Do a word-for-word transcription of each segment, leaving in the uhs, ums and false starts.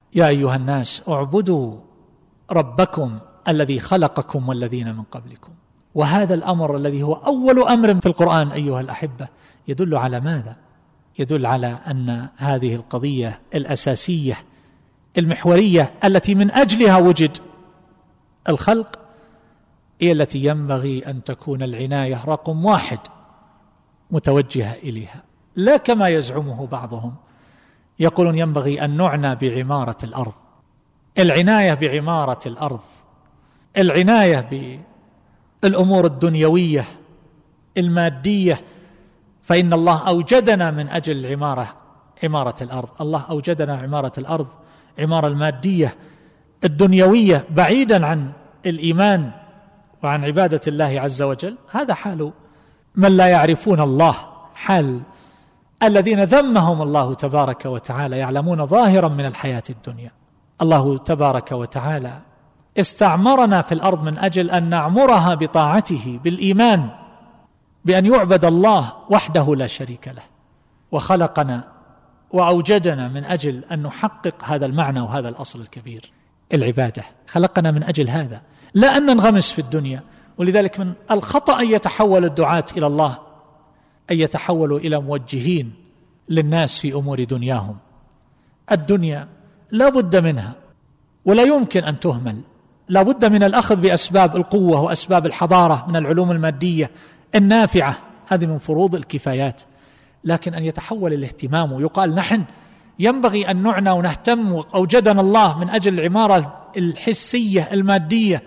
يا أيها الناس اعبدوا ربكم الذي خلقكم والذين من قبلكم. وهذا الأمر الذي هو أول أمر في القرآن أيها الأحبة يدل على ماذا؟ يدل على أن هذه القضية الأساسية المحورية التي من أجلها وجد الخلق هي التي ينبغي أن تكون العناية رقم واحد متوجهة إليها، لا كما يزعمه بعضهم يقولون ينبغي أن نعنى بعمارة الأرض. العناية بعمارة الأرض، العناية بالأمور الدنيوية المادية، فإن الله أوجدنا من أجل العمارة عمارة الأرض. الله أوجدنا عمارة الأرض، عمارة المادية الدنيوية بعيدا عن الإيمان وعن عبادة الله عز وجل. هذا حال من لا يعرفون الله، حال الذين ذمهم الله تبارك وتعالى، يعلمون ظاهرا من الحياة الدنيا. الله تبارك وتعالى استعمرنا في الأرض من أجل أن نعمرها بطاعته، بالإيمان بأن يعبد الله وحده لا شريك له، وخلقنا وأوجدنا من أجل أن نحقق هذا المعنى وهذا الأصل الكبير، العبادة. خلقنا من أجل هذا، لا أن ننغمس في الدنيا. ولذلك من الخطأ أن يتحول الدعاة إلى الله، أن يتحولوا إلى موجهين للناس في أمور دنياهم. الدنيا لا بد منها ولا يمكن أن تهمل، لا بد من الأخذ بأسباب القوة وأسباب الحضارة من العلوم المادية النافعة، هذه من فروض الكفايات. لكن أن يتحول الاهتمام ويقال نحن ينبغي أن نعنى ونهتم، وأوجدنا الله من أجل العمارة الحسية المادية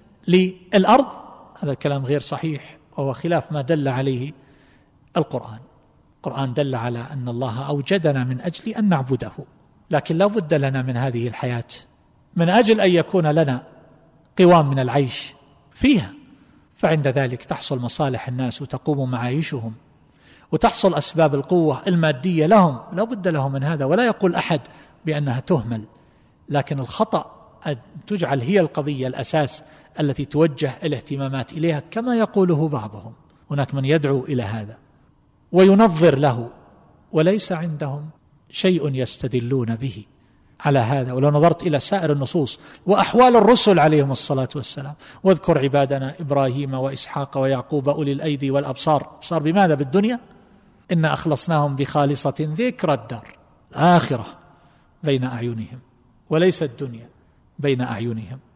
للأرض، هذا الكلام غير صحيح وهو خلاف ما دل عليه القرآن. القرآن دل على أن الله أوجدنا من أجل أن نعبده، لكن لا بد لنا من هذه الحياة من أجل أن يكون لنا قوام من العيش فيها، فعند ذلك تحصل مصالح الناس وتقوم معايشهم وتحصل أسباب القوة المادية لهم، لا بد لهم من هذا. ولا يقول أحد بأنها تهمل، لكن الخطأ أن تجعل هي القضية الأساس التي توجه الاهتمامات إليها كما يقوله بعضهم. هناك من يدعو إلى هذا وينظر له وليس عندهم شيء يستدلون به على هذا. ولو نظرت إلى سائر النصوص وأحوال الرسل عليهم الصلاة والسلام، واذكر عبادنا إبراهيم وإسحاق ويعقوب أولي الأيدي والأبصار. أبصار بماذا؟ بالدنيا. إنا أخلصناهم بخالصة ذكر الدار الآخرة بين أعينهم، وليس الدنيا بين أعينهم.